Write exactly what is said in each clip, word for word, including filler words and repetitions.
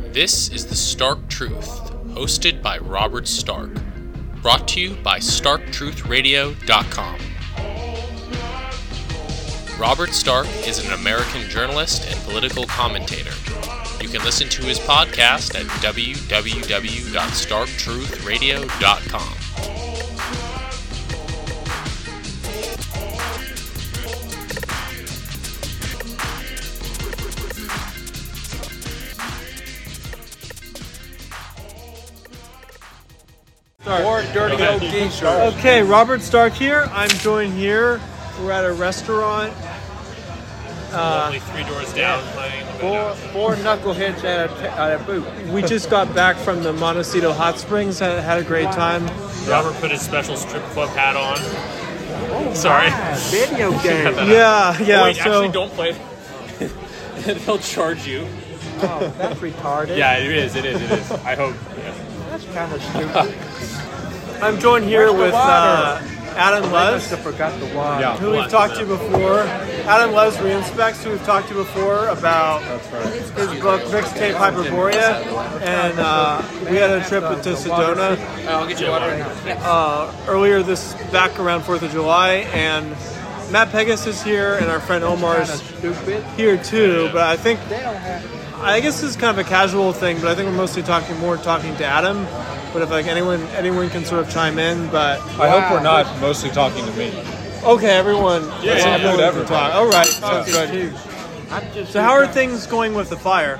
This is The Stark Truth, hosted by Robert Stark. Brought to you by stark truth radio dot com. Robert Stark is an American journalist and political commentator. You can listen to his podcast at w w w dot stark truth radio dot com. More dirty old geese. Okay, Robert Stark here. I'm joined here. We're at a restaurant. Uh, Lovely three doors down, playing the Four, four knuckleheads at a, at a boot. we just got back from the Montecito Hot Springs. Had, had a great time. Robert put his special strip club hat on. Sorry. Ah, video game. Yeah, yeah. Wait, so actually, don't play. They'll charge you. Oh, that's retarded. Yeah, it is. It is. It is. I hope. Yeah. That's kind of stupid. I'm joined here Where's the with water? uh, Adam I must Luz, have forgot the water. Yeah. who we've talked to before. Adam Luz Reinspects, who we've talked to before about his book Mixtape Hyperborea, and uh, we had a trip to Sedona I'll get you water. uh, earlier this back around fourth of July, and Matt Pegas is here, and our friend Omar's Stupid. here too. But I think They don't have. I guess this is kind of a casual thing, but I think we're mostly talking more talking to Adam. But if like anyone anyone can sort of chime in, but I hope we're not mostly talking to me. okay, everyone. Yeah, let's yeah, everyone yeah. can talk. All right, sounds good. I'm just So how are things going with the fire?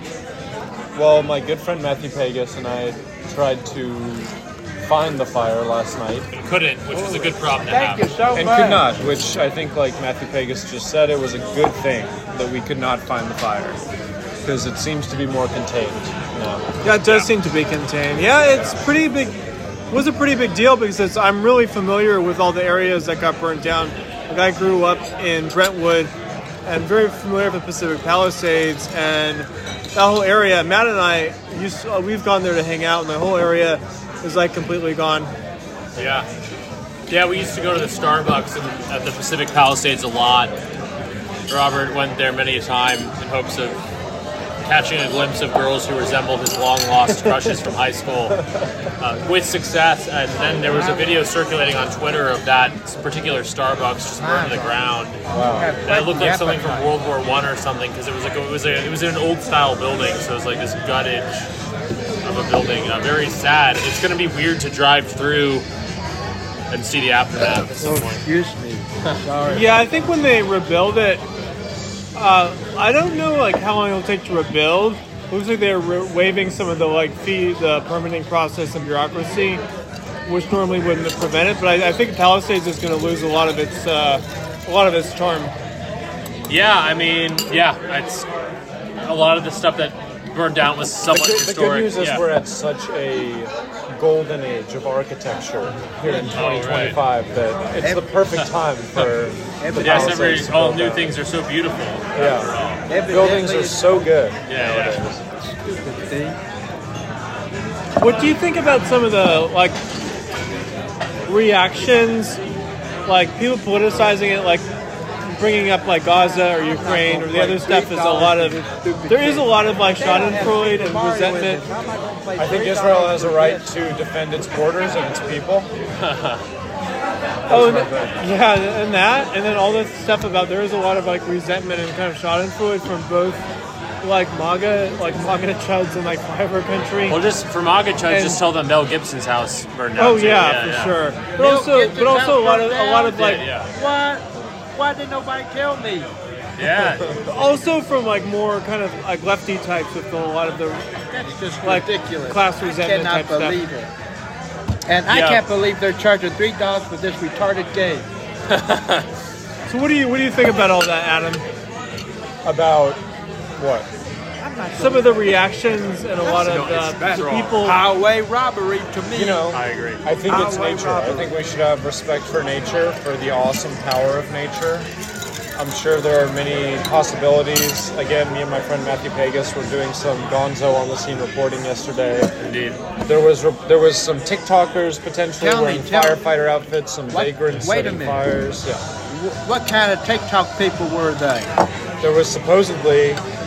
Well, my good friend Matthew Pegas and I tried to find the fire last night But couldn't, which is a good problem to Thank you have. so and much. could not, which I think, like Matthew Pegas just said, it was a good thing that we could not find the fire because it seems to be more contained now. Yeah, it does seem to be contained. Yeah, it's pretty big. Was a pretty big deal because it's, I'm really familiar with all the areas that got burnt down. Like I grew up in Brentwood and very familiar with Pacific Palisades and that whole area. Matt and I used uh, we've gone there to hang out, and the whole area is like completely gone. Yeah. Yeah, we used to go to the Starbucks in, at the Pacific Palisades a lot. Robert went there many a time in hopes of catching a glimpse of girls who resembled his long-lost crushes from high school, uh, with success. And then there was a video circulating on Twitter of that particular Starbucks just burned to the ground. And it looked like something from World War One or something because it was like a, it was a, it was in an old-style building, so it was like this guttage of a building. Uh, very sad. It's going to be weird to drive through and see the aftermath at some point. Excuse me. Sorry. Yeah, I think when they rebuild it, uh, I don't know like how long it'll take to rebuild. Looks like they're re- waiving some of the like fee, the permitting process and bureaucracy, which normally wouldn't prevent it. But I, I think Palisades is going to lose a lot of its uh, a lot of its charm. Yeah, I mean, yeah, it's a lot of the stuff that burned down was The somewhat good, the historic. good news is yeah. we're at such a golden age of architecture here in twenty twenty-five that it's the perfect time for the Yes, every, Palisades to all build new that. things are so beautiful. Yeah, Evidently buildings are it's so good. Yeah, yeah. nowadays. stupid thing. What do you think about some of the like reactions, like people politicizing it, like bringing up like Gaza or Ukraine or the other stuff is a lot of there is a lot of like Schadenfreude and resentment. I think Israel has a right to defend its borders and its people. Oh, and, yeah, and that, and then all this stuff about there is a lot of like resentment and kind of Schadenfreude from both like MAGA, like MAGA chuds in like Fiverr country. Well, just for MAGA chuds, And- just tell them Mel Gibson's house burned down. Oh too. yeah, for sure. But also, but also a lot of a lot of like Yeah, What? Why did nobody kill me? yeah. also from like more kind of like lefty types with a lot of the That's just like ridiculous. class I resentment cannot type stuff. believe it. And I Yeah. can't believe they're charging three dollars for this retarded game. So what do you what do you think about all that, Adam? About what? I'm not Some of the reactions and a lot of uh, that's the wrong. people. highway robbery to me. You know, I agree. I think it's Highway nature. I robbery. think we should have respect for nature, for the awesome power of nature. I'm sure there are many possibilities. Again, me and my friend Matthew Pegas were doing some gonzo on the scene reporting yesterday. Indeed. There was re- there was some TikTokers potentially Tell me, wearing tell me. firefighter outfits, some What? vagrants Wait a setting minute. fires. Yeah. Wh- What kind of TikTok people were they? There was supposedly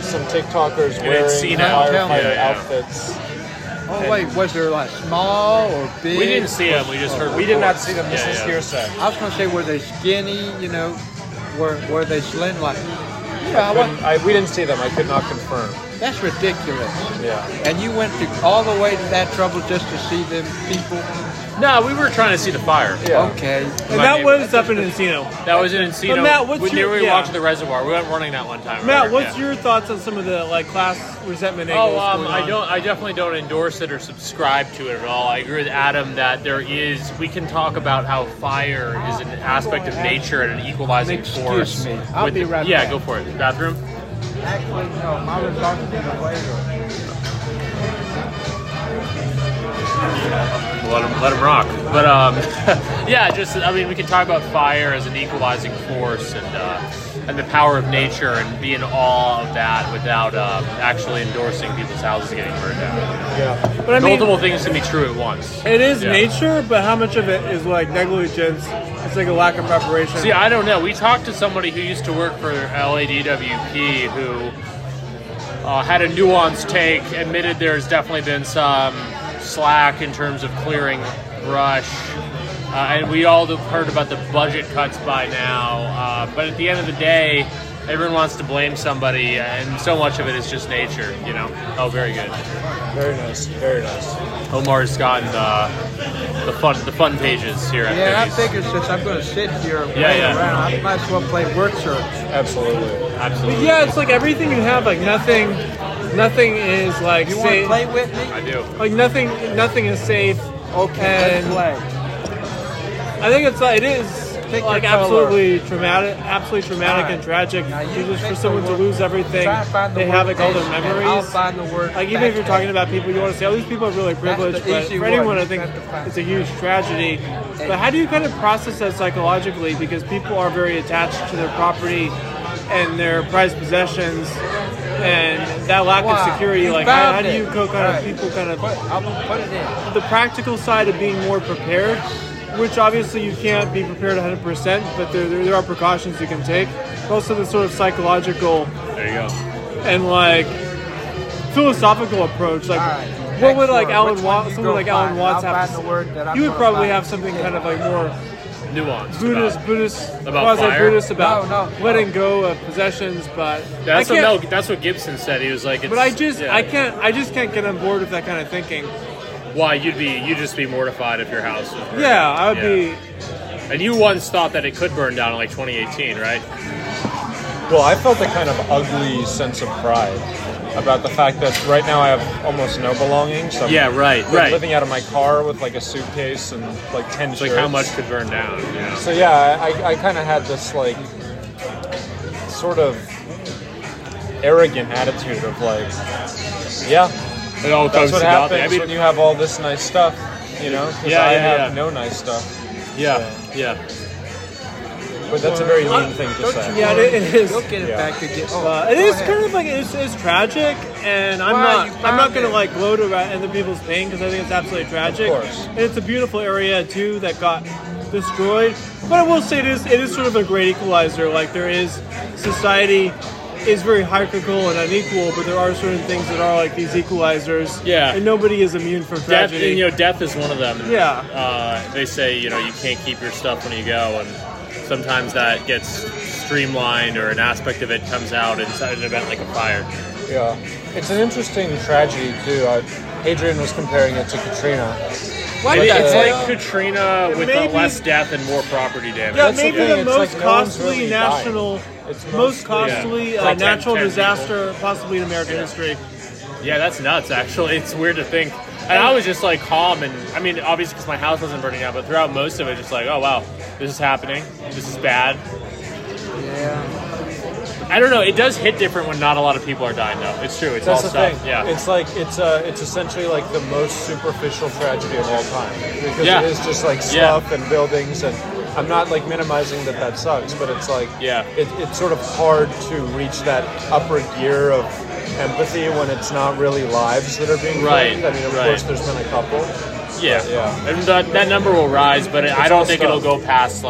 some TikTokers In wearing Encino. firefighter Yeah, yeah. outfits. Oh wait, was there like small or big? We didn't see them. We just heard. We did not reports. see them. This Yeah, is yeah. hearsay. I was gonna say, were they skinny? You know, were were they slim? Like, you know, I I couldn't- want, I, we didn't see them. I could not confirm. that's ridiculous. Yeah. And you went to all the way to that trouble just to see them people. No, we were trying to see the fire. Yeah. Okay. And My that neighbor- was up in Encino. That was in Encino. But Matt, what's we, your- near we yeah. walked to the reservoir. We went running that one time. Matt, remember? what's Yeah. your thoughts on some of the like class resentment angles Oh, um, going I on? don't. I definitely don't endorse it or subscribe to it at all. I agree with Adam that there is. We can talk about how fire is an aspect of nature and an equalizing Excuse force. me. I'll with be the- right Yeah, back. go for it. Bathroom. Actually, no. My results will be later. Let him, let him rock. But um, yeah, just I mean, we can talk about fire as an equalizing force and uh, and the power of nature and be in awe of that without um, actually endorsing people's houses getting burned down. Yeah. But I mean, Multiple things can be true at once. it is Yeah. nature, but how much of it is like negligence? It's like a lack of preparation. See, I don't know. We talked to somebody who used to work for L A D W P who uh, had a nuanced take, admitted there's definitely been some slack in terms of clearing brush. Uh, and we all have heard about the budget cuts by now. Uh, but at the end of the day, everyone wants to blame somebody, and so much of it is just nature, you know? Oh, very good. Very nice. Very nice. Omar's gotten uh, the fun the fun pages here at Yeah, I Figgies. figured since I'm going to sit here and Yeah, wait yeah. around, I might as well play word search. Absolutely. Absolutely. Yeah, it's like everything you have, like nothing, nothing is like You want to safe. play with me? I do. Like nothing, nothing is safe. Okay, And- let's play. I think it's like it is Pick like your color. absolutely traumatic, absolutely traumatic Alright. and tragic. Now you just pick for the someone to word- lose everything Try and find the they word have, like all their and I'll memories. find the word Like even if you're back talking there. about people, you want to say, "Oh, these people are really privileged," the but easy for one. anyone, I You think have to find- it's a huge tragedy. But how do you kind of process that psychologically? Because people are very attached to their property and their prized possessions, and that lack Wow, of security. you Like, how, found how do it. you co- kind of Right. people kind of Put, I'm gonna put it in. the practical side of being more prepared, which obviously you can't be prepared one hundred percent, but there, there, there are precautions you can take. But also the sort of psychological There you go. and like philosophical approach. Like, All right. what would like Next Alan word. Which one Watts, you someone go like Alan find? Watts I'll have? find the word that I'm You would gonna probably find. have something kind of like more Nuanced. Buddhist, about- Buddhist, About quasi fire? Buddhist about No, no, letting no. go of possessions. But That's I what can't- Mel, that's what Gibson said. He was like, it's, But I just, yeah. I can't, I just can't get on board with that kind of thinking. Why you'd be, you'd just be mortified if your house was burned. Yeah, I would Yeah. be. And you once thought that it could burn down in like twenty eighteen, right? Well, I felt a kind of ugly sense of pride about the fact that right now I have almost no belongings. I'm Yeah, right, I'm right. living out of my car with like a suitcase and like ten It's shirts. like how much could burn down. You know? So yeah, I, I kind of had this like sort of arrogant attitude of like, yeah, It all that's what to nothing. happens I mean, when you have all this nice stuff, you know? Because Yeah, I yeah, have yeah. no nice stuff. yeah, yeah. But that's a very mean thing to say. Yeah, it, it is. You'll get it Yeah. back again. Oh, Uh, it go is ahead. kind of like it's, it's tragic, and I'm Why? not You I'm found not gonna it. like gloat about other people's pain because I think it's absolutely tragic. Of course. And it's a beautiful area too that got destroyed. But I will say it is it is sort of a great equalizer. Like there is society is very hierarchical and unequal, but there are certain things that are like these equalizers. Yeah. and nobody is immune from Death, tragedy. and, you know, death is one of them. Yeah. Uh, they say you know you can't keep your stuff when you go, and sometimes that gets streamlined or an aspect of it comes out inside an event like a fire. Yeah, it's an interesting tragedy too. Uh, Adrian was comparing it to Katrina. What It- the it's hell? like Katrina with Maybe- uh, less death and more property damage. Yeah, That's the maybe thing, the it's most like no one's costly really died. national, It's most mostly- costly Yeah. uh, Like ten- natural ten disaster possibly in American Yeah. history. Yeah, that's nuts, actually. It's weird to think. And I was just like calm, and I mean, obviously, because my house wasn't burning down, but throughout most of it, just like, oh wow, this is happening. This is bad. Yeah. I don't know. It does hit different when not a lot of people are dying, though. It's true. It's That's all the stuff. thing. Yeah. It's like it's uh it's essentially like the most superficial tragedy of all time because Yeah. it is just like Yeah. stuff and buildings, and I'm not like minimizing that that sucks, but it's like Yeah. it, it's sort of hard to reach that upper gear of empathy when it's not really lives that are being Right, claimed. I mean, of right. course, there's been a couple. yeah. yeah. And that, that number will rise, but I all don't think it'll stuff. go past like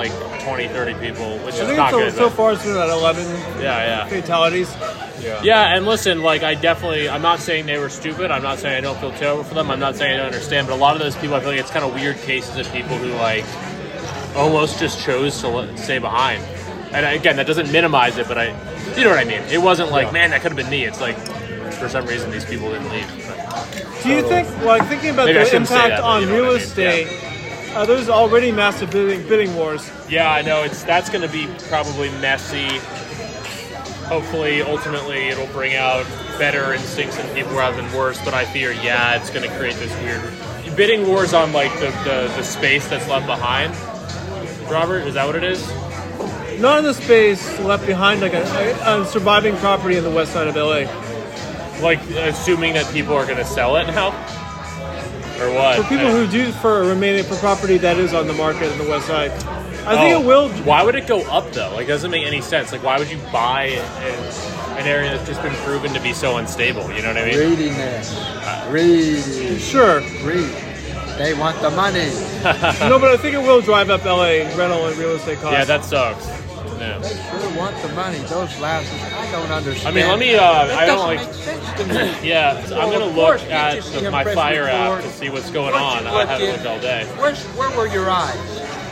twenty, thirty people, which I is think not so, good. so but- far it's been about eleven yeah, yeah. fatalities. Yeah. Yeah, and listen, like, I definitely, I'm not saying they were stupid. I'm not saying I don't feel terrible for them. I'm not saying I don't understand. But a lot of those people, I feel like it's kind of weird cases of people who, like, almost just chose to let, stay behind. And again, that doesn't minimize it, but I, you know what I mean. It wasn't like, Yeah. man, that could have been me. It's like, for some reason, these people didn't leave. But, Do you think, like, thinking about Maybe I the shouldn't say impact that, but on you know real what I mean, estate, uh, there's already massive bidding, bidding wars. yeah, I know. It's that's going to be probably messy. Hopefully, ultimately, it'll bring out better instincts in people rather than worse. But I fear, yeah, it's going to create this weird bidding wars on like the, the, the space that's left behind. Robert, is that what it is? Not in the space left behind, like a, a, a surviving property in the west side of L A. Like assuming that people are going to sell it now, or what? For people who do, for remaining for property that is on the market in the west side, I think Oh, it will. Why would it go up though? Like, it doesn't make any sense. Like, why would you buy an, an area that's just been proven to be so unstable? You know what I mean? Greediness. Greedy. Sure, Greed. They want the money. no, but I think it will drive up L A rental and real estate costs. Yeah, that sucks. Yeah. They sure want the money. Those louses. I don't understand. I mean, let me. Uh, It I don't doesn't like. make sense to me. Yeah, so I'm Well, gonna of look course, you at just the, see my him Fire press app record. to see what's going Once on. you I look haven't in- looked all day. Where's, where were your eyes?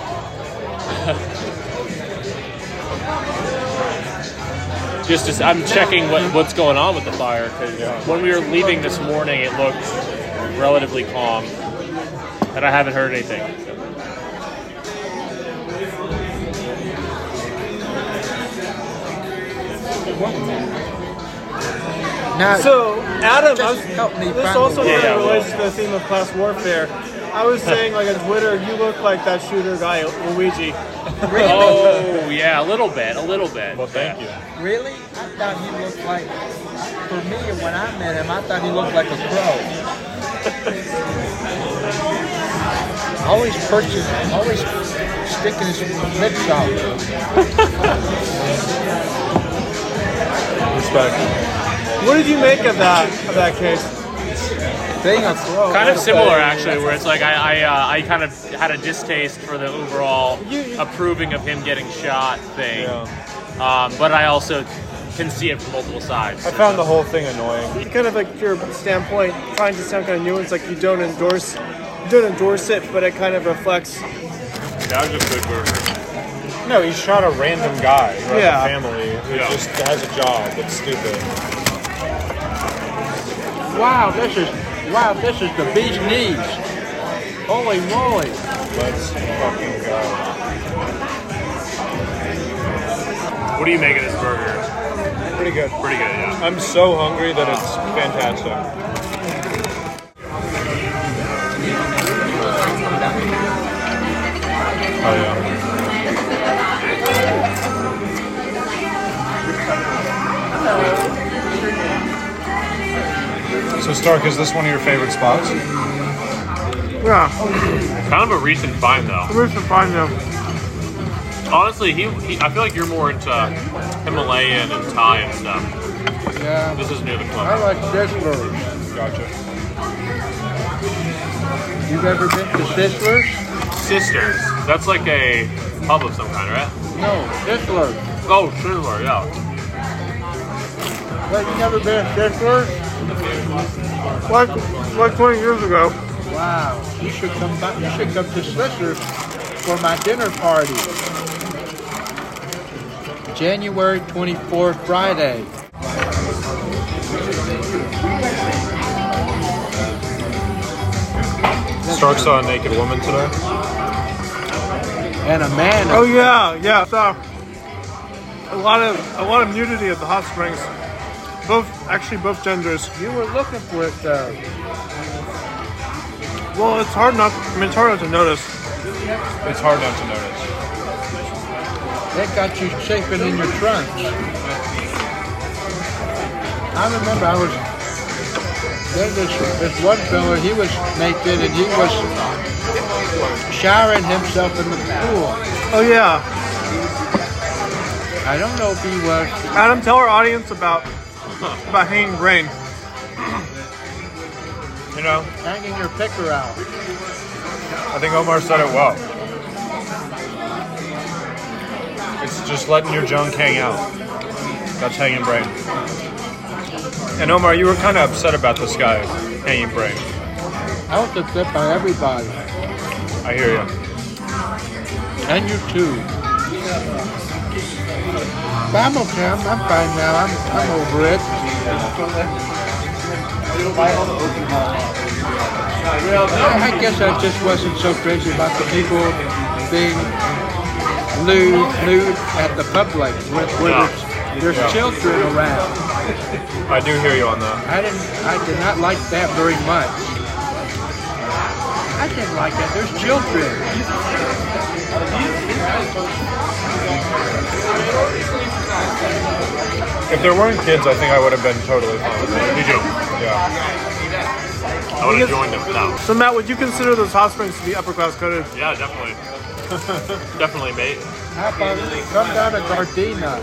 Just, as, I'm checking what, what's going on with the fire because when we were leaving this morning, it looked relatively calm, and I haven't heard anything. Now, So, Adam, I Just was, help me this find also the- kind Yeah, of yeah, relates well. to the theme of class warfare. I was saying, like on Twitter, you look like that shooter guy, Luigi. Oh yeah, a little bit, a little bit. Well, thank you. really? I thought he looked like, for me, when I met him, I thought he looked like a crow. Always perching, always sticking his lips out. Respect. What did you make of that of that case? Being a crow. Kind of that's similar, better. actually, where it's like I I, uh, I kind of had a distaste for the overall You- you- approving of him getting shot thing, Yeah. um, but I also can see it from multiple sides. I found the whole thing annoying. Kind of like your standpoint, trying to sound kind of nuanced, like you don't endorse, you don't endorse it, but it kind of reflects. That was just good burger. No, he shot a random guy who has Yeah. a family who Yeah. just has a job. It's stupid. Wow, this is, wow, this is the bee's knees. Holy moly. Let's fucking go. What do you make of this burger? Pretty good. Pretty good, yeah. I'm so hungry that it's fantastic. Oh yeah. So Stark, is this one of your favorite spots? Yeah, Kind of a recent find, though. where's the fine though? Honestly, he, he I feel like you're more into Himalayan and Thai and stuff. Yeah, This is near the I club. like Sizzlers. Gotcha. You've ever been to Sizzlers? Sisters. That's like a pub of some kind, right? No, Sizzlers. Oh, Sizzler, yeah. Well, you never been to Sizzlers? Like, like twenty years ago. Wow, you should come back. You should come to Sizzlers for my dinner party. January twenty-fourth, Friday. Stark saw a naked woman today. And a man. Oh yeah, yeah. So a lot of a lot of nudity at the hot springs. Both, actually, both genders. You were looking for it though. Well, it's hard not. I mean, it's hard not to notice. It's hard not to notice. That got you chafing in your trunks. I remember I was, there's this, this one fella, he was naked and he was showering himself in the pool. Oh yeah, I don't know if he was, Adam, tell our audience about about hanging brain. You know, hanging your picker out. I think Omar said it well. It's just letting your junk hang out. That's hanging brain. And Omar, you were kind of upset about this guy, hanging brain. I was upset by everybody. I hear you. And you too. But I'm okay. I'm, I'm fine now. I'm, I'm over it. I guess I just wasn't so crazy about the people being lewd, lewd at the public where, where Yeah. there's, there's Yeah. children around. I do hear you on that. I didn't. I did not like that very much. I didn't like that. There's children. If there weren't kids, I think I would have been totally fine with it. Me too. Yeah. I would have joined them. No. So Matt, would you consider those hot springs to be upper class coded? Yeah, definitely. Definitely, mate. How about come down to Gardena?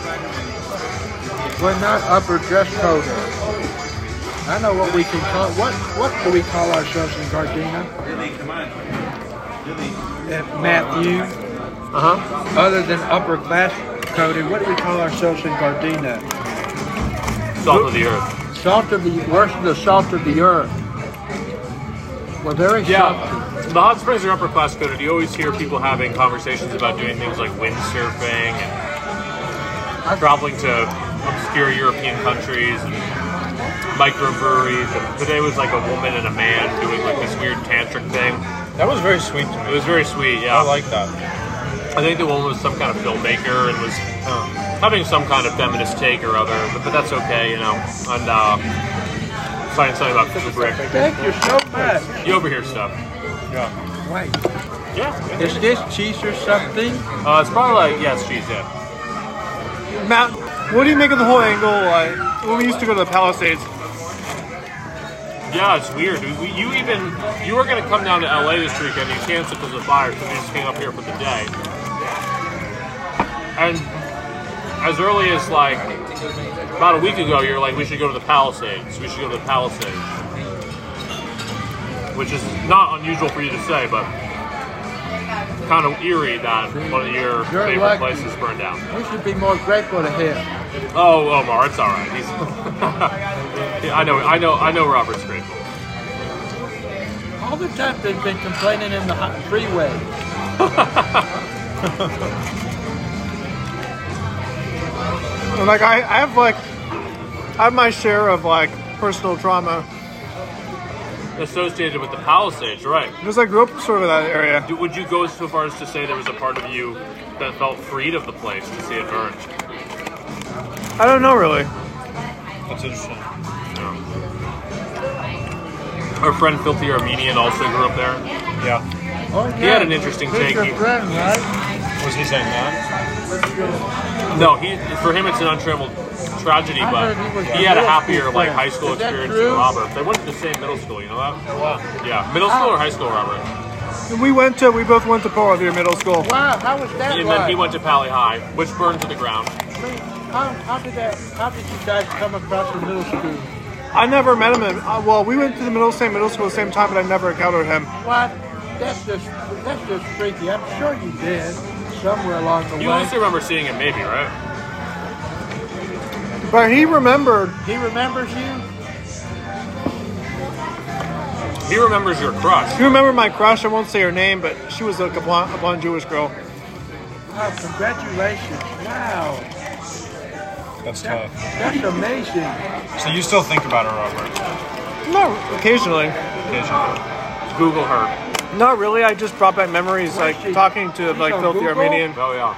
We're not upper dress code. I know what we can call. What what do we call ourselves in Gardena? Uh, Matthew. Uh huh. Other than upper class coded, what do we call ourselves in Gardena? Salt of the earth. Salt of the worse than the salt of the earth. We're very Yeah. salty. The hot springs are upper class coded. You always hear people having conversations about doing things like windsurfing and traveling to obscure European countries and microbreweries. And today was like a woman and a man doing like this weird tantric thing. That was very sweet to It me. was very sweet, yeah. I like that. I think the woman was some kind of filmmaker and was uh, having some kind of feminist take or other, but, but that's okay, you know. And uh, saying something about Kubrick. Thank you so much. You overhear stuff. Yeah. Wait, Yeah. is this cheese or something? Uh, it's probably like, yes, she's yeah. Matt, what do you make of the whole angle? Like when we used to go to the Palisades. Yeah, it's weird, dude. We, you even, you were going to come down to L A this weekend, you canceled because of the fire, so we just came up here for the day. And as early as like, about a week ago, you're like, we should go to the Palisades. We should go to the Palisades. Which is not unusual for you to say, but kind of eerie that one of your You're favorite lucky. places burned down. We should be more grateful to him. Oh, Omar, it's all right. He's, yeah, I know, I know, I know. Robert's grateful. All the time they've been complaining in the hot freeway. And like I, I have like I have my share of like personal trauma Associated with the Palisades, right? because I grew up sort of in that area. Do- Would you go so far as to say there was a part of you that felt freed of the place to see it burned? I don't know really. That's interesting. Our friend Filthy Armenian also grew up there. Yeah. Oh, yeah. He had an interesting He's take. your He- friend, right? Was he saying that? No, he for him it's an untrammeled tragedy, I but heard he was he had a a happier middle like school high school friend. Is that experience true? than Robert. They went to the same middle school, you know that? Yeah, middle school or high school, Robert? And we went to we both went to Paul Revere Middle School. Wow, how was that And like? then he went to Pali High, which burned to the ground. How, how did that? How did you guys come across the middle school? I never met him. In, uh, well, we went to the middle same middle school at the same time, but I never encountered him. What? That's just that's just freaky. I'm sure you did somewhere along the You way. also remember seeing him, maybe, right? But he remembered. He remembers you. He remembers your crush. He remembered my crush. I won't say her name, but she was like a blonde, a blonde Jewish girl. Wow, congratulations! Wow, That's tough. that's amazing. So you still think about her, Robert? No, occasionally. Occasionally. Google her. Not really. I just brought back memories, like she? talking to She's like on Filthy Google? Armenian. Oh yeah.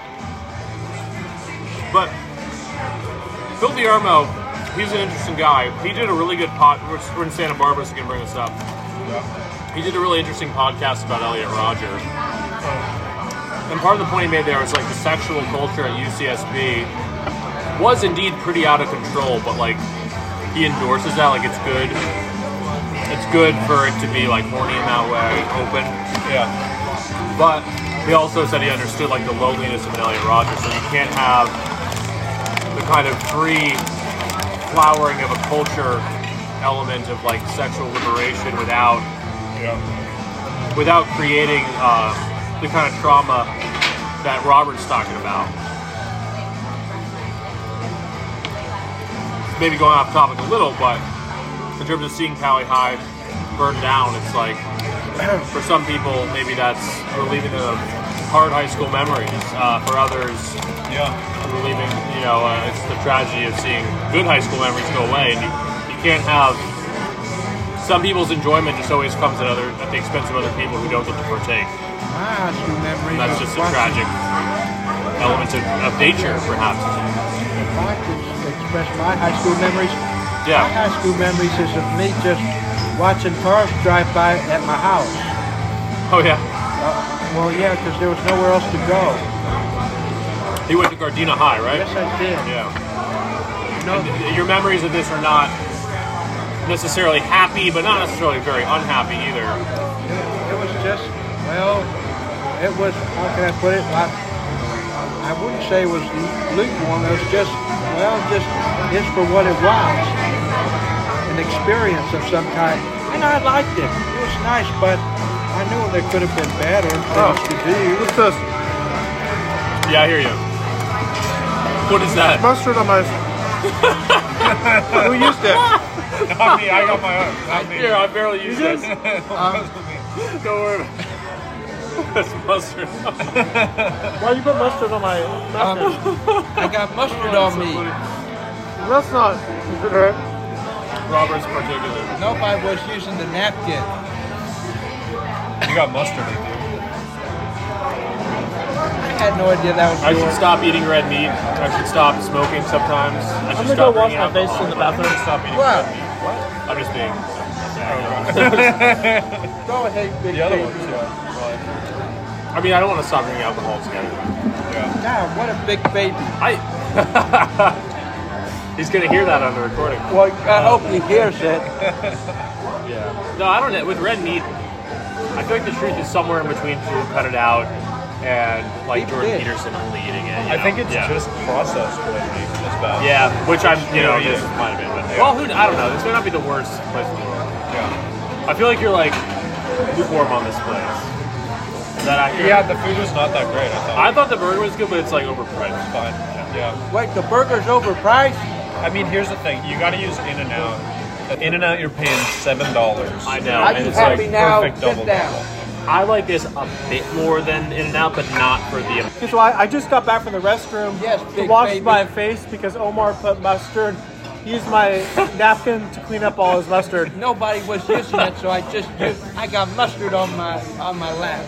But Filthy Armo, he's an interesting guy. He did a really good pod. We're we're in Santa Barbara, so we can bring this up. He did a really interesting podcast about Elliot Rodger. And part of the point he made there was like the sexual culture at U C S B was indeed pretty out of control, but like he endorses that, like it's good. It's good for it to be like horny in that way, open. Yeah. But he also said he understood like the lowliness of an Elliot Rodger, so you can't have the kind of free flowering of a culture element of like sexual liberation without Yeah. without creating uh, the kind of trauma that Robert's talking about. Maybe going off topic a little, but in terms of seeing Cali High burn down, it's like, for some people, maybe that's reliving the hard high school memories. Uh, for others, Yeah. reliving, you know, uh, it's the tragedy of seeing good high school memories go away. And you, you can't have, some people's enjoyment just always comes at other at the expense of other people who don't get to partake. My high school memories. And that's of just a watching- tragic element of, of nature, perhaps. If I could express my high school memories, my Yeah. high school memories is of me just watching cars drive by at my house. Oh, yeah. Uh, well, yeah, because there was nowhere else to go. He went to Gardena High, right? Yes, I did. Yeah. No, And your memories of this are not necessarily happy, but not necessarily very unhappy either. it, it was just, well, it was, how can I put it? I, I wouldn't say it was lukewarm. It was just, well, just, it's for what it was. An experience of some kind. And I liked it. It was nice, but I knew there could have been better things to do. What's this? Yeah, I hear you. What is that? Mustard on my. Who used it? Not me. I got my own. Not me. Here, I barely use this. Um, Don't worry. That's mustard. Why you put mustard on my napkin? I got mustard on me. That's not. Right. Robert's particular. Nobody was using the napkin. You got mustard in there. I had no idea that was I should yours. stop eating red meat. I should stop smoking sometimes. I should I'm gonna stop go wash drinking my face alcohol. in the bathroom. I should stop eating What? red meat. What? I'm just being. Go ahead, big The other baby. ones, yeah. I mean, I don't want to stop drinking alcohol together. Yeah. Now, what a big baby. I. He's gonna hear that on the recording. Well, I hope he hears it. Yeah. No, I don't know. With red meat, I feel like the truth is somewhere in between food cut it out and like He Jordan did. Peterson only eating it. you I know? think it's yeah. just processed red meat. It's bad. Yeah, which I'm, you know, Yeah, this yeah. might have been. But, Yeah. well, who? I don't know. This may not be the worst place in the world. Yeah. I feel like you're like lukewarm on this place. Is that accurate? Yeah, the food was not that great. I thought I thought the burger was good, but it's like overpriced. it was fine. Yeah. Wait, the burger's overpriced? I mean, here's the thing. You got to use In-N-Out. At In-N-Out, you're paying seven dollars. I know. Are and you it's happy like, now? perfect Sit double down. double. I like this a bit more than In-N-Out, but not for the. Okay, so I, I just got back from the restroom Yes, to big wash baby. my face because Omar put mustard. He used my napkin to clean up all his mustard. Nobody was using it, so I just used, I got mustard on my on my lap.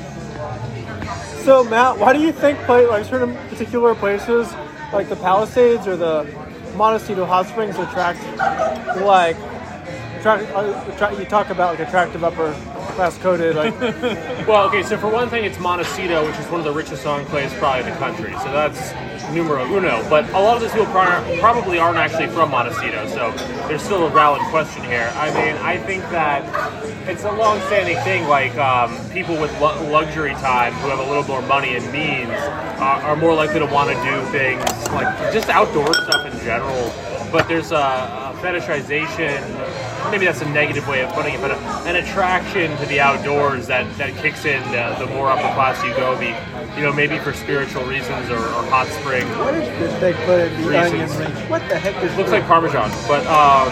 So Matt, why do you think play, like certain particular places, like the Palisades or the Montecito Hot Springs, attract like attract, uh, attract you talk about like attractive upper class coded like Well, okay, so for one thing, it's Montecito, which is one of the richest enclaves probably in the country. So that's numero uno. But a lot of these people pri- probably aren't actually from Montecito, so there's still a valid question here. I mean, I think that it's a long-standing thing. Like um, people with lu- luxury time who have a little more money and means are, are more likely to want to do things like just outdoor stuff in general. But there's a, a fetishization. Maybe that's a negative way of putting it, but a, an attraction to the outdoors that, that kicks in uh, the more upper class you go. Be, you know, maybe for spiritual reasons or, or hot spring. What is this they put in the Reasons. onion rings? What the heck is Looks this? like Parmesan, but um,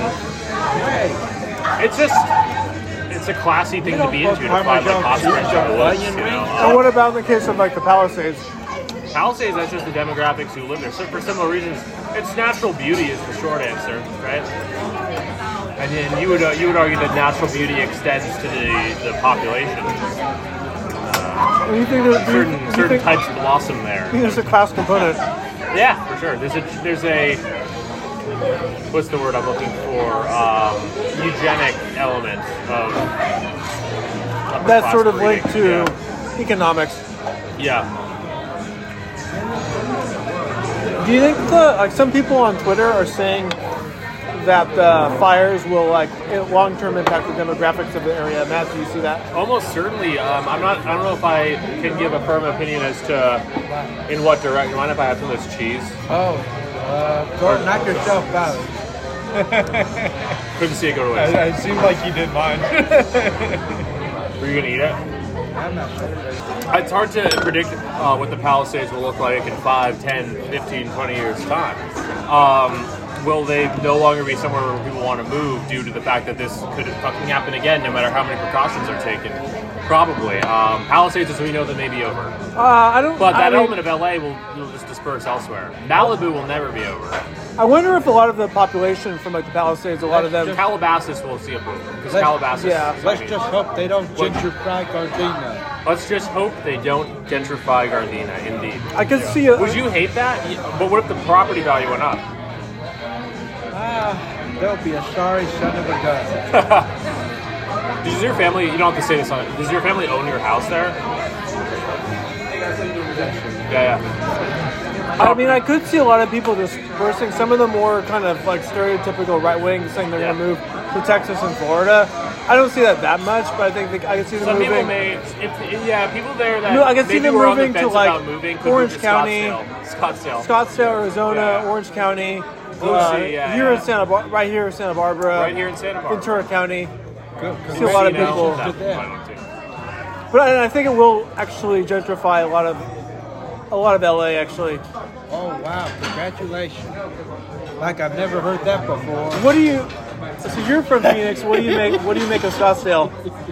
Hey, it's just it's a classy thing You to don't be put into to find like Parmesan hot cheese springs on in the woods. onion You know? rings? and what about in the case of like the Palisades? Palisades, that's just the demographics who live there. So for similar reasons, it's natural beauty is the short answer, right? And then you would uh, you would argue that natural beauty extends to the, the population. Do you think there, do you, Certain do you certain think, types blossom there. I think there's a class component? Yeah, for sure. There's a there's a what's the word I'm looking for? Um, eugenic element of upper That's class sort of breeding. linked to economics. Yeah. Do you think the like some people on Twitter are saying that the fires will like long term impact the demographics of the area? Matt, do you see that? Yeah. Almost certainly. Um, I'm not. I don't know if I can give a firm opinion as to in what direction. Mind if I have some of this cheese? oh, uh, go knock yourself out. Couldn't see it go to waste. It seemed like you did mine. Were you gonna eat it? I'm not celebrating. It's hard to predict uh, what the Palisades will look like in five, ten, fifteen, twenty years' time. Um, will they no longer be somewhere where people want to move due to the fact that this could fucking happen again, no matter how many precautions are taken? Probably. Um, Palisades, as we know, them may be over. Uh, I don't. But that I mean, element of L A will, will just disperse elsewhere. Malibu will never be over. I wonder if a lot of the population from like the Palisades, a lot of them. Calabasas will see a boom. Because Let's- Calabasas. yeah, is- Let's just hope they don't gentrify Gardena. Let's just hope they don't gentrify Gardena, indeed. I could see. A, Would you hate that? But what if the property value went up? Ah, there'll be a sorry son of a gun. Does your family, you don't have to say this on it, does your family own your house there? Yeah, yeah. I mean, I could see a lot of people dispersing. Some of the more kind of like stereotypical right wing saying they're Yeah. going to move to Texas and Florida. I don't see that that much, but I think they, I can see them Some people moving. may, if, yeah, people there that No, I can see maybe them were on the moving to, fence like, about moving could Orange move to County. Scottsdale. Scottsdale. Scottsdale, Arizona, Yeah. Orange County, Blue uh, Sea, yeah, here yeah. in Santa Bar- right here in Santa Barbara, Right here in Santa Barbara. Ventura County. Good. See a lot of Messina, people. that to them. one too. But I, I think it will actually gentrify a lot of a lot of L A. Actually, Oh, wow. Congratulations. Like I've never heard that before. what do you? So you're from Phoenix. What do you make? What do you make of Scottsdale?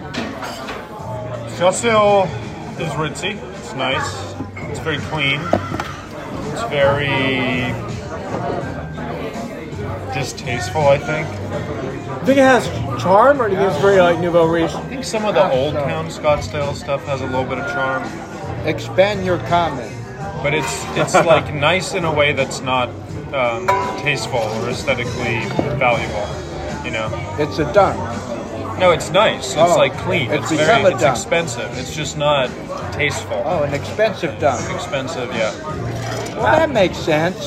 Scottsdale is ritzy. It's nice. It's very clean. It's very distasteful, I think. Do you think it has charm, or do you think it's very like nouveau riche? I think some of the old town Scottsdale stuff has a little bit of charm, Expand your comment. but it's it's like nice in a way that's not um, tasteful or aesthetically valuable. You know? It's a dunk. No, it's nice. It's Oh, like clean. it's It's, become very. a It's dump. expensive. It's just not tasteful. Oh, an expensive dunk. Expensive, yeah. Well, that makes sense.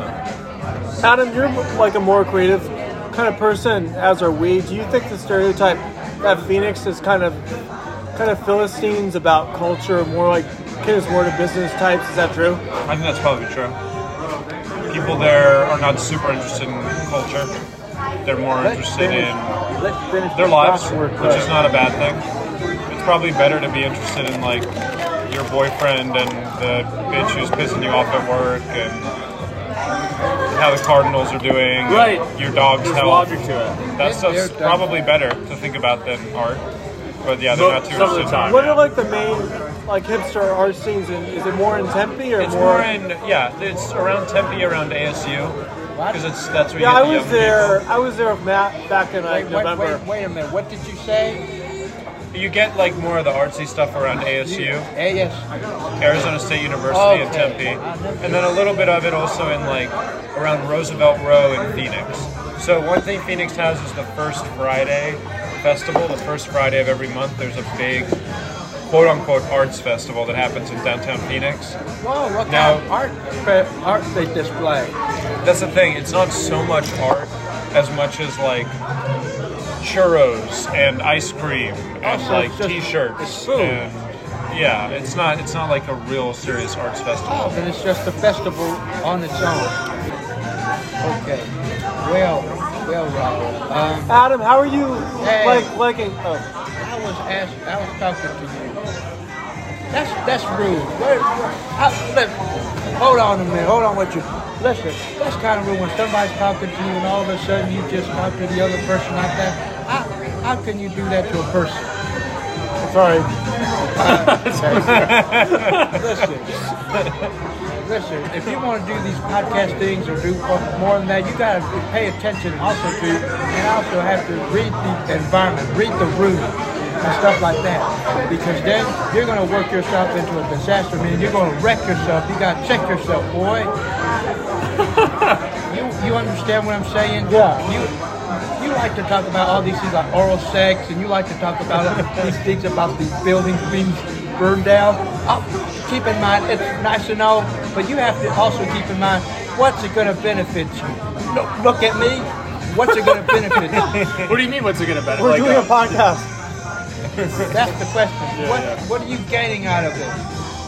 Adam, you're like a more creative kind of person, as are we. Do you think the stereotype that Phoenix is kind of kind of Philistines about culture, more like caters more to business types? Is that true? I think that's probably true. People there are not super interested in culture. They're more Let's interested finish, in let's finish their the lives, crossword which is puzzle. not a bad thing. It's probably better to be interested in like your boyfriend and the bitch who's pissing you off at work and how the Cardinals are doing, and Right. your dog's There's health. logic to it. That stuff's They're done. probably better to think about than art. But yeah, they're Mo- not too some of the interested. time. What yeah. are like the main like hipster art scenes? In, is it more in Tempe or It's more? more in yeah, it's around Tempe, around A S U, because it's that's where yeah, you I get the was young there. people. I was there with Matt back in like Wait, wait, November. wait, wait a minute. What did you say? You get like more of the artsy stuff around A S U, A S. Arizona State University in Okay. Tempe, and then a little bit of it also in like around Roosevelt Row in Phoenix. So one thing Phoenix has is the first Friday festival. The first Friday of every month, there's a big quote unquote arts festival that happens in downtown Phoenix. Whoa, what Now- kind of art, pre- art they display? That's the thing, it's not so much art as much as like churros and ice cream and so like it's just- t-shirts it's food. and yeah, it's not it's not like a real serious arts festival. Oh, then it's just a festival on its own. Okay. Well, well, Robert. Um, Adam, how are you Hey. like liking? Oh, I was asked. I was talking to you. That's that's rude. Where, where, I, let, hold on a minute. Hold on, what you? Listen, that's kind of rude when somebody's talking to you and all of a sudden you just talk to the other person like that. How, how can you do that to a person? sorry. Listen, listen. If you want to do these podcast things or do more than that, you got to pay attention also to, and also have to read the environment, read the room, and stuff like that. Because then you're going to work yourself into a disaster. I mean, you're going to wreck yourself. You got to check yourself, boy. You you understand what I'm saying? Yeah. You you like to talk about all these things like oral sex, and you like to talk about these things about these buildings being burned down. Oh, keep in mind, it's nice to know, but you have to also keep in mind, what's it going to benefit you? Look, look at me. What's it going to benefit you? What do you mean? What's it gonna benefit? We're Like, doing uh, a podcast. That's the question. what what are you gaining out of it?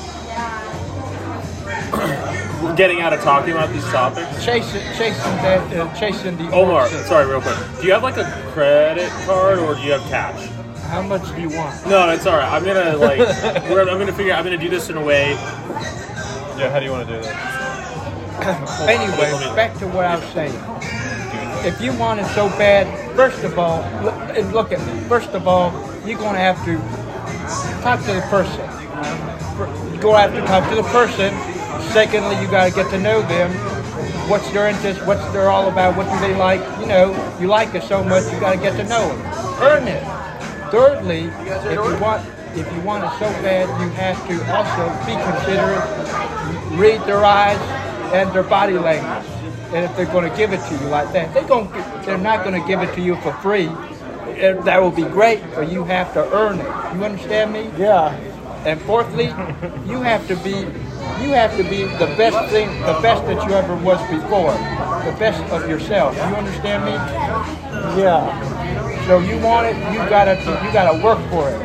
getting out of talking about these topics. Chasing, chasing that, uh, chasing the Omar, orange. sorry, real quick. Do you have like a credit card or do you have cash? How much do you want? No, it's all right. I'm gonna like. we're, I'm gonna figure. I'm gonna do this in a way. Yeah, how do you want to do that? Anyway, back to what I was saying. If you want it so bad, first of all, look, and look at me. First of all, you're going to have to talk to the person. You're going to have to talk to the person. Secondly, you got to get to know them. What's their interest? What's they're all about? What do they like? You know, you like it so much, you got to get to know them. Earn it. Thirdly, if you want, if you want it so bad, you have to also be considerate. Read their eyes and their body language. And if they're going to give it to you like that, they're going. They're not going to give it to you for free. And that will be great, but you have to earn it. You understand me? Yeah. And fourthly, you have to be. You have to be the best thing, the best that you ever was before, the best of yourself. You understand me? Yeah. So you want it, you gotta, you gotta work for it.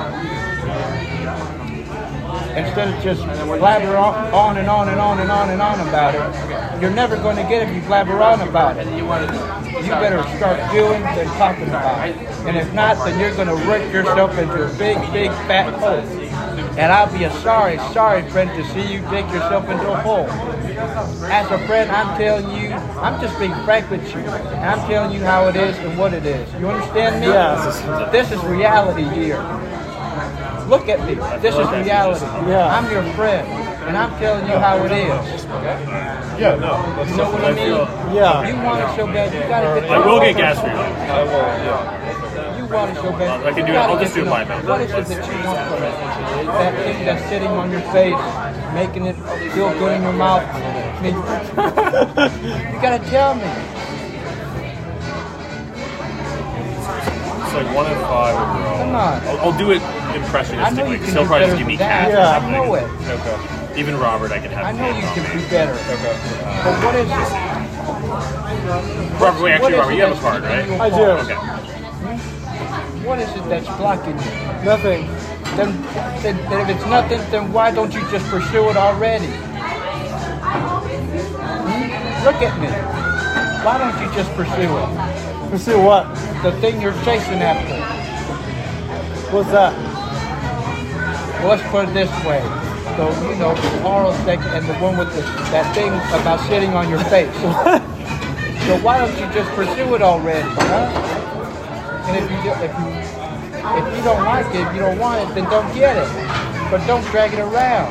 Instead of just blabber on and on and on and on and on about it, you're never going to get it if you blabber on about it. You better start doing than talking about it. And if not, then you're going to work yourself into a big, big fat hole. And I'll be a sorry, sorry friend to see you dig yourself into a hole. As a friend, I'm telling you, I'm just being frank with you. And I'm telling you how it is and what it is. You understand me? Yes. This is reality here. Look at me. This is reality. Yeah. I'm your friend, and I'm telling you how it is. Yeah, no. That's You know what I mean? Yeah. You want it so bad, you gotta get. I will get gas for you. I will, yeah. You want it so bad. I can do you it. I'll gotta just get do it to by know mail. What is it that you want from it? That thing that's sitting on your face, making it feel good in your mouth. I mean, you gotta tell me. It's like one in five overall. Come on. I'll, I'll do it I know impressionistically. you Because can he'll do probably better just give me than cash that. or I something. know it. Okay. Even Robert, I can have. I know you cash can on. do better. Okay. But what is it? Robert, wait, What actually, is Robert, it you have a that's card, keeping right? you I do. apart? Okay. What is it that's blocking you? Nothing. Then, then, then if it's nothing, then why don't you just pursue it already? Hmm? Look at me. Why don't you just pursue it? Pursue what? The thing you're chasing after. What's that? Well, let's put it this way. So, you know, the oral sex and the one with the, that thing about sitting on your face. So why don't you just pursue it already, huh? And if you, do, if you if you don't like it, if you don't want it, then don't get it. But don't drag it around.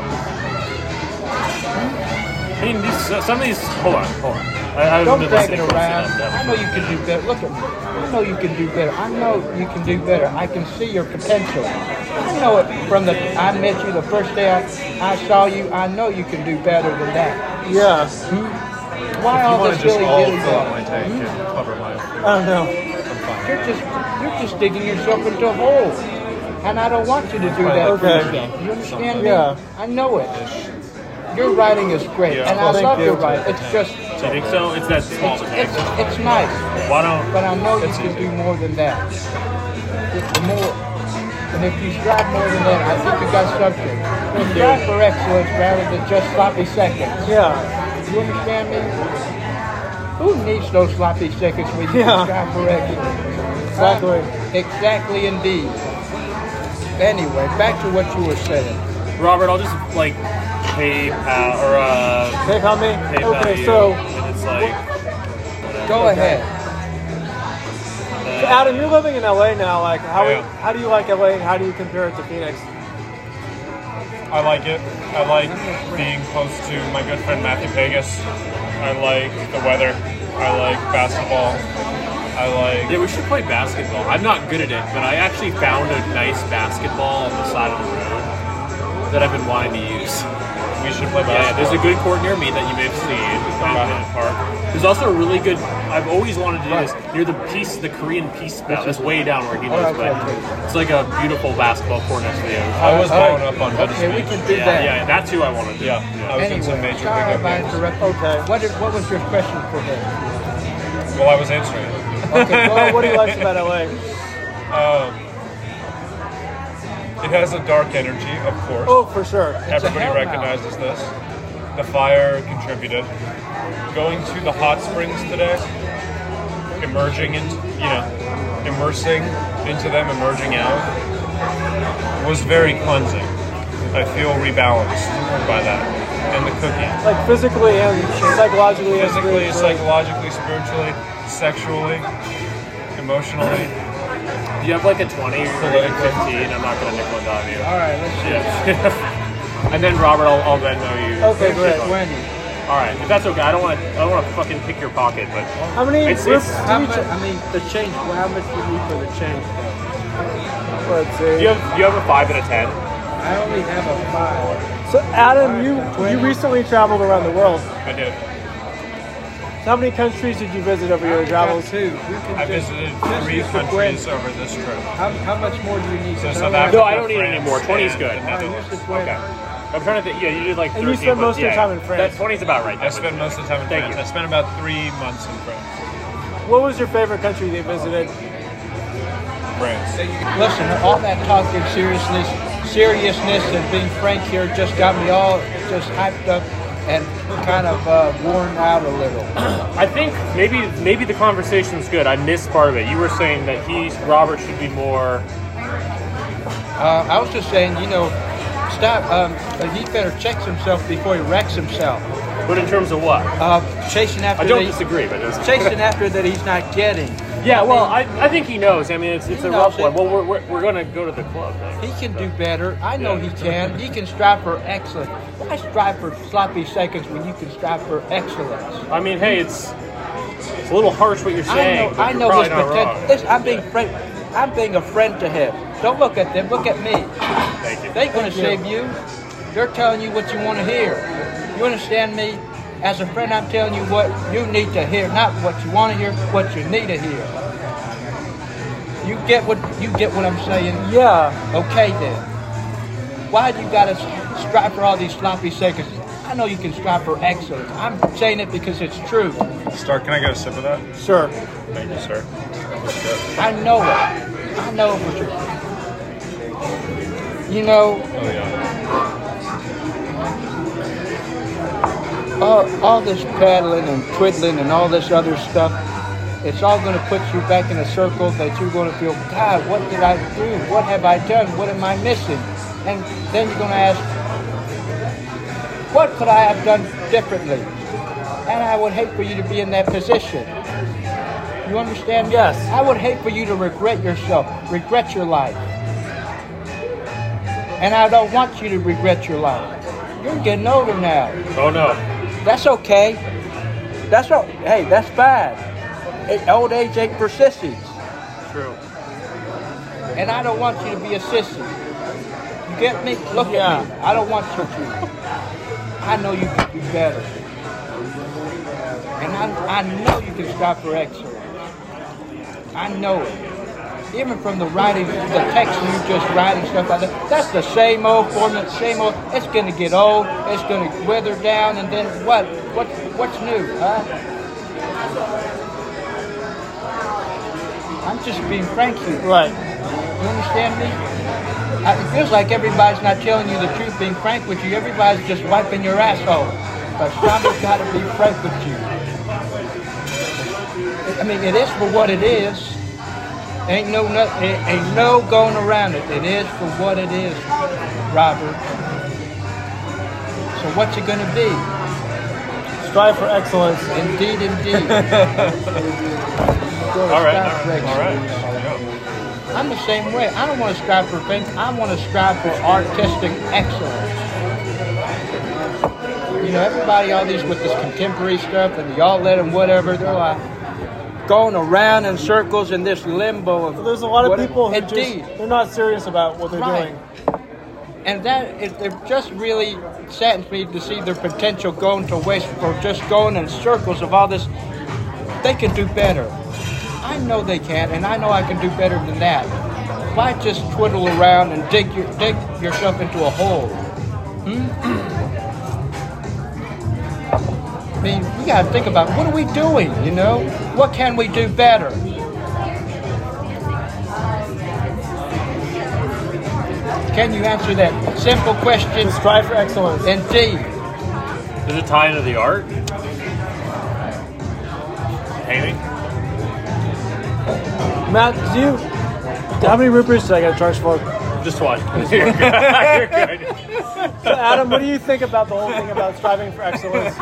I mean, these, some of these. Hold on, hold on. I, I've Don't been drag it listening around. closely enough. I know you can do better. Look at me. I know you can do better. I know you can do better. I can see your potential. I know it from the I met you the first day I, I saw you. I know you can do better than that. Yeah. Why You all want this to just really all getting fill out my there? tank and cover my... I don't know. You're just you're just digging yourself into a hole. And I don't want you to do that for Okay. yourself. You understand me? Yeah. I know it. Your writing is great, Yeah. and Well, I thank love you. your writing. It's just Do you think so? It's that small it's, of a it's, tank. it's nice. Why don't? But I know you can do more than that. The more, and if you strive more than that, I think you got something. You strive for excellence rather than just sloppy seconds. Yeah. You understand me? Who needs those sloppy seconds when you Yeah. can strive for excellence? Exactly. Uh, exactly indeed. Anyway, back to what you were saying. Robert, I'll just like PayPal or uh, PayPal me? PayPal Okay, you, so, and it's like. Go ahead. so Adam, you're living in L A now. Like, how Yeah. how do you like L A and how do you compare it to Phoenix? I like it. I like being close to my good friend Matthew Pegas. I like the weather. I like basketball. I like... Yeah, we should play basketball. I'm not good at it, but I actually found a nice basketball on the side of the road that I've been wanting to use. We should play Yeah, basketball. there's a good court near me that you may have seen down in the park. There's also a really good. I've always wanted to do this near the peace, the Korean Peace Belt. That's way down where he lives, but it's like a beautiful basketball court next to the ocean. I was All right. growing up on Venice Okay, we Beach. can do Yeah, that. yeah, that too I want to do. Yeah, I was in some Anyway, major sorry pickup if I games. interrupted. Okay. What, did, what was your question for him? Well, I was answering it. Okay, Well, what do you like about L A? Um, it has a dark energy, of course. Oh, for sure. Everybody hellhound. recognizes this. The fire contributed. Going to the hot springs today, emerging into, you know, immersing into them, emerging out, was very cleansing. I feel rebalanced by that. And the cooking. Like physically and psychologically. and Physically, spiritually. psychologically, spiritually, sexually, emotionally. Do you have like a twenty or fifteen? I'm not going to nickel and dime you. All right, let's see. Yeah. And then Robert, I'll, I'll then know you. Okay, great. Wendy. All right, if that's okay. I don't want to. I don't want to fucking pick your pocket, but How many? It's- groups it's- do How you much? ch- I mean, the change. Well, how much do you need for the change? Let's see. do you have do you have a five and a ten? I only have a five. So Adam, you you recently traveled around the world. I did. So how many countries did you visit over your travels? Two. You can I just, visited just three use the countries twenty. over this trip. How, how much more do you need? So Because South I only have- Africa, No, I don't need any France, more. twenty's and good. the All right, use Netherlands. the twenty. Okay. I'm trying to think. Yeah, you did like And thirteen. you spent but most of your yeah, time in France. That twenty's about right. I spent most of the time in Thank France. you. I spent about three months in France. What was your favorite country they visited? France. Listen, all that talking seriousness, seriousness, and being frank here just got me all just hyped up and kind of uh, worn out a little. I think maybe maybe the conversation's good. I missed part of it. You were saying that he, Robert, should be more. Uh, I was just saying, you know, stop. Um, he better check himself before he wrecks himself. But in terms of what? Uh, chasing after. I don't that, disagree, but it's chasing after that he's not getting. Yeah, well, I, I think he knows. I mean, it's it's He a knows rough one. it. Well, we're we're, we're going to go to the club. Then. He can do better. I know Yeah. he can. He can strive for excellence. Why strive for sloppy seconds when you can strive for excellence? I mean, hey, it's it's a little harsh what you're I saying. know. but I you're know probably his not potential. wrong. Listen, I'm being friend. I'm being a friend to him. Don't look at them. Look at me. Thank you. They ain't gonna save you. They're telling you what you want to hear. You understand me? As a friend, I'm telling you what you need to hear, not what you want to hear, what you need to hear. You get what you get what I'm saying? Yeah. Okay then. Why do you gotta strive for all these sloppy seconds? I know you can strive for excellence. I'm saying it because it's true. Stark, can I get a sip of that? Sure. Thank you, sir. I know it. I know for sure. You know, Oh, yeah. all, all this paddling and twiddling and all this other stuff, it's all going to put you back in a circle that you're going to feel, God, what did I do? What have I done? What am I missing? And then you're going to ask, what could I have done differently? And I would hate for you to be in that position. You understand? Yes. I would hate for you to regret yourself, regret your life. And I don't want you to regret your life. You're getting older now. Oh no. That's okay. That's all. Hey, that's fine. It, old age ain't for sissies. True. And I don't want you to be a sissy. You get me? Look Yeah. at me. I don't want you to. I know you can do better. And I, I know you can strive for excellence. I know it. Even from the writing, the text you just writing, stuff like that, that's the same old formula, same old. It's going to get old, it's going to wither down, and then what? What? What's new, huh? I'm just being frank here. Right. You understand me? I, it feels like everybody's not telling you the truth, being frank with you. Everybody's just wiping your asshole. But somebody's got to be frank with you. I mean, it is for what it is. Ain't no, no it ain't no going around it. It is for what it is, Robert. So what's it gonna be? Strive for excellence. Indeed, indeed. All right, all right, all right. Yeah. I'm the same way. I don't want to strive for fame. I want to strive for artistic excellence. You know, everybody, all these with this contemporary stuff and the all let and whatever, they're like going around in circles in this limbo of. There's a lot of what- people who Indeed. just, they're not serious about what they're Right. doing. And that it, it just really saddens me to see their potential going to waste for just going in circles of all this. They can do better. I know they can, and I know I can do better than that. Why just twiddle around and dig your, dig yourself into a hole? Hmm? I mean, you gotta think about what are we doing, you know? What can we do better? Can you answer that simple question? Strive for excellence. Indeed. Does it tie into the art? Painting? Matt, do you? How many rupees did I get charged for? Just one. You're good. You're good. So Adam, what do you think about the whole thing about striving for excellence?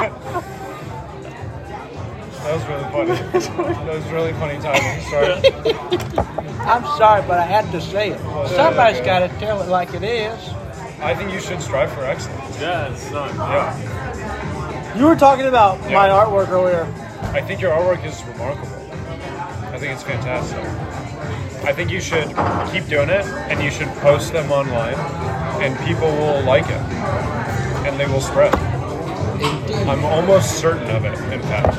That was really funny. That was really funny timing. Sorry. I'm sorry, but I had to say it. Somebody's got to tell it like it is. I think you should strive for excellence. Yeah, it's not. Yeah. You were talking about Yeah. my artwork earlier. I think your artwork is remarkable. I think it's fantastic. I think you should keep doing it, and you should post them online, and people will like it, and they will spread. Indeed. I'm almost certain of it, in fact.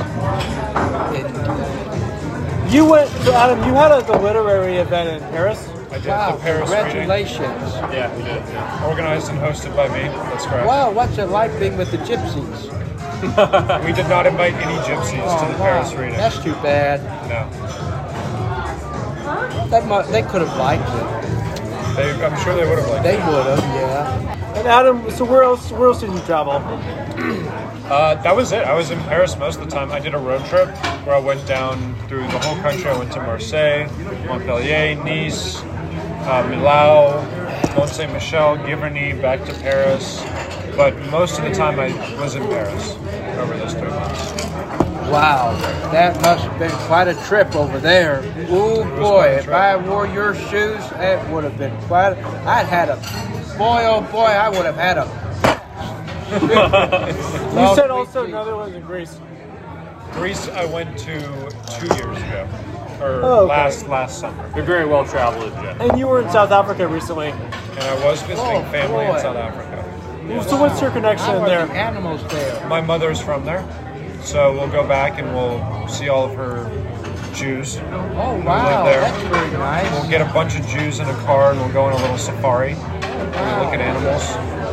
Indeed. You went, so Adam, you had a, the literary event in Paris. I did Wow, the Paris reading, congratulations. Yeah, we did. Yeah. organized and hosted by me. That's correct. Wow, what's it like being with the gypsies? We did not invite any gypsies Oh, to the wow. Paris reading. That's too bad. No. That mu- they could have liked it. They, I'm sure they would have liked They it. would have, yeah. And Adam, so where else? Where else did you travel? Uh, that was it. I was in Paris most of the time. I did a road trip where I went down through the whole country. I went to Marseille, Montpellier, Nice, uh, Millau, Mont Saint Michel, Giverny, back to Paris. But most of the time I was in Paris over those three months. Wow, that must have been quite a trip over there. Oh boy, quite a if trip. I wore your shoes, it would have been quite. A, I'd had a boy, oh boy, I would have had a. You said also Netherlands and Greece. Greece I went to two years ago, or Oh, okay. last last summer, We're very well traveled, Jeff. And you were in South Africa recently. and I was visiting Oh, family boy. in South Africa. So what's your connection How are there? the animals there? My mother's from there, so we'll go back and we'll see all of her Jews. Oh wow, there. that's very nice. We'll get a bunch of Jews in a car and we'll go on a little safari. We'll look at animals.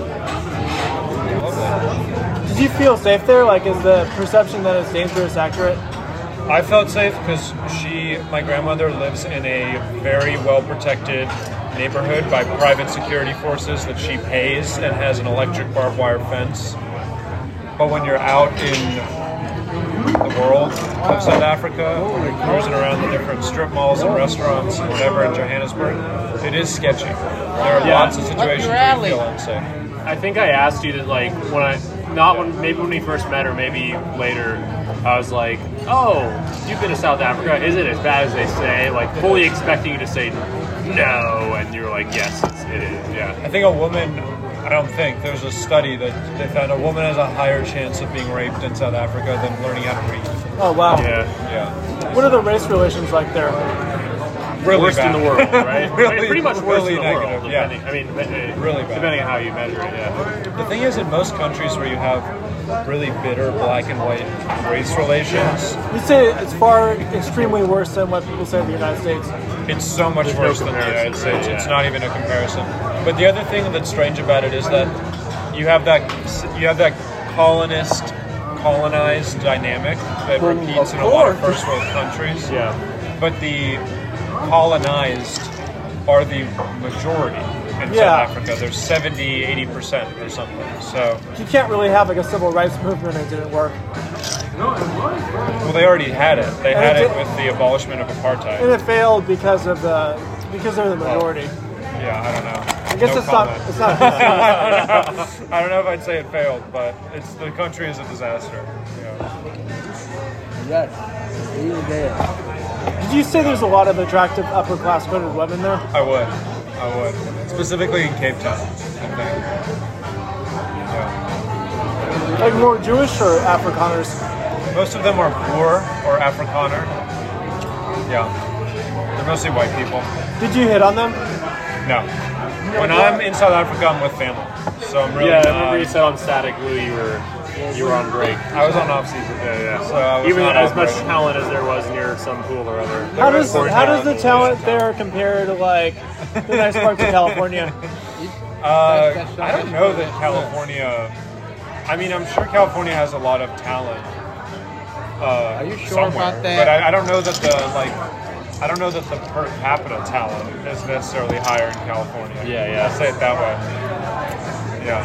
Lovely. Did you feel safe there? Like, is the perception that it's dangerous accurate? I felt safe because she, my grandmother, lives in a very well protected neighborhood by private security forces that she pays and has an electric barbed wire fence. But when you're out in the world of South Africa, when you're cruising around the different strip malls and restaurants and whatever in Johannesburg, it is sketchy. There are Yeah. lots of situations your where you alley. feel unsafe. I think I asked you to like when I not when maybe when we first met or maybe later. I was like, "Oh, you've been to South Africa. Is it as bad as they say?" Like fully expecting you to say no, and you were like, "Yes, it's, it is." Yeah. I think a woman, I don't think, there's a study that they found a woman has a higher chance of being raped in South Africa than learning how to read. Oh wow. Yeah. Yeah. What are the race relations like there? Really Worst bad. in the world, right? Really- Pretty much worst really in the negative, world. yeah. Depending, I mean, uh, Really bad. depending on how you measure it. Yeah. The thing is, in most countries where you have really bitter black and white race relations, You say it's far extremely worse than what people say in the United States. it's so much There's no worse than the comparison, United States. right? It's Yeah. not even a comparison. But the other thing that's strange about it is that you have that you have that colonist colonized dynamic that Well, repeats of in a lot of course. first world countries. Yeah. But the colonized are the majority in Yeah. South Africa. They're seventy, eighty percent or something. So, You can't really have like a civil rights movement and it didn't work. well, they already had it. They And had it it did- with the abolishment of And apartheid. it failed because of the because they're the majority. Yeah, I don't know. I guess No it's comment. not it's not P C. I don't know if I'd say it failed, but it's the country is a disaster. Yeah. Yes, even there. Did you say there's a lot of attractive upper class coded women there? I would. I would. Specifically in Cape Town, I think. Yeah. Like more Jewish or Afrikaners? Most of them are poor or Afrikaner. Yeah. They're mostly white people. Did you hit on them? No. When I'm in South Africa, I'm with family. So I'm really Yeah, I not. remember you said on Static Blue you were you were on break. I was on off season. Yeah, yeah. So I was Even not as on much break. talent as there was near some pool or other. How does There was how does more the talent talent there compare to like the nice parts of California? Uh, That's- I don't know that California. I mean, I'm sure California has a lot of talent. Uh, Are you sure somewhere, about that? But I, I don't know that the like. I don't know that the per capita talent is necessarily higher in California. Yeah, yeah. I'll say it that way. Yeah.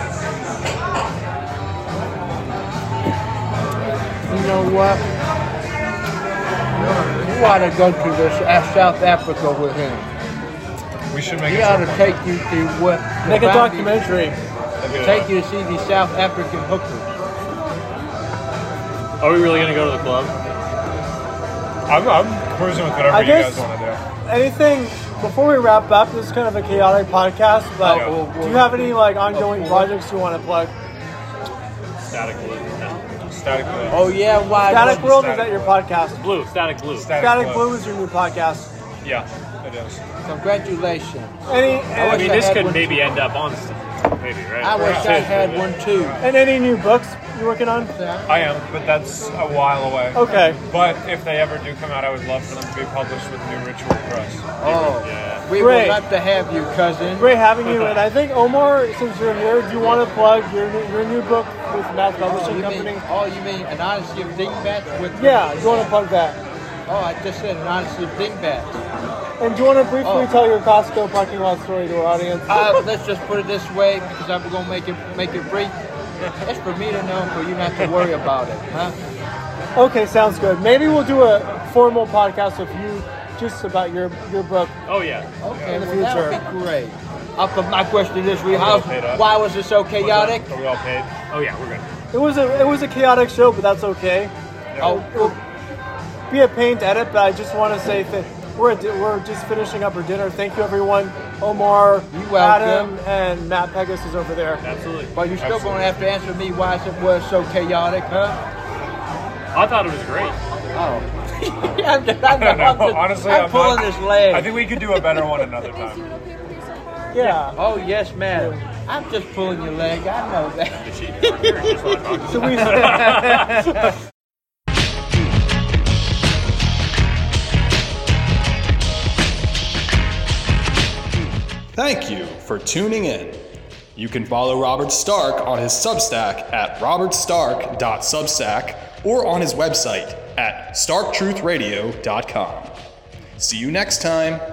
You know what? ought to go to this uh, South Africa with him. We should make He it ought to some- take you to what? Make a the- documentary. Take you to see the South African hookers. Are we really gonna go to the club? I'm, I'm cruising with whatever I you guess- guys want to do. Anything before we wrap up? This is kind of a chaotic podcast, but Oh, well, do you have any like ongoing oh, projects you want to plug? Static Blue. No. Static Blue. Oh yeah, why? Static not? World is that your podcast? Blue. Static Blue. Static, Static Blue is your new podcast. Yeah, it is. Congratulations. Any I and, mean, I this had could one- maybe end up on maybe, right? I wish I had one too. and any new books you're working on? I am, but that's a while away. Okay. But if they ever do come out, I would love for them to be published with New Ritual Press. Oh, Yeah. we Great. would love to have you, cousin. Great having you. And I think Omar, since you're here, do you want to plug your new, your new book with Matt's Oh, Publishing you Company? mean, oh, you mean an Odyssey of Dingbats with? Yeah, do you want to plug that? Oh, I just said an Odyssey of Dingbats. And do you want to briefly Oh. tell your Costco parking lot story to our audience? Uh, let's just put it this way, because I'm gonna make it make it brief. It's for me to know, for you not to worry about it, huh? Okay, sounds good. Maybe we'll do a formal podcast with you just about your your book. Oh yeah. Okay, In the well, that future. would be great. I'll put my question this week. How, paid up? why was it so chaotic? Are we all paid? Oh yeah, we're good. It was a it was a chaotic show, but that's okay. Oh, It'll be a pain to edit, but I just want to say that we're at, di- we're just finishing up our dinner. Thank you, everyone. Omar, You welcome. Adam, and Matt Pegas is over there. Absolutely. but you're still gonna have to answer me why it was so chaotic, huh? I thought it was great. Oh. I'm just, I'm, I don't know. I'm just- Honestly, I'm I'm pulling not- his leg. I think we could do a better one another time. Yeah. Oh yes, madam. I'm just pulling your leg. I know that. Did she? Just wanna talk to So we Thank you for tuning in. You can follow Robert Stark on his Substack at robert stark dot substack or on his website at stark truth radio dot com. See you next time.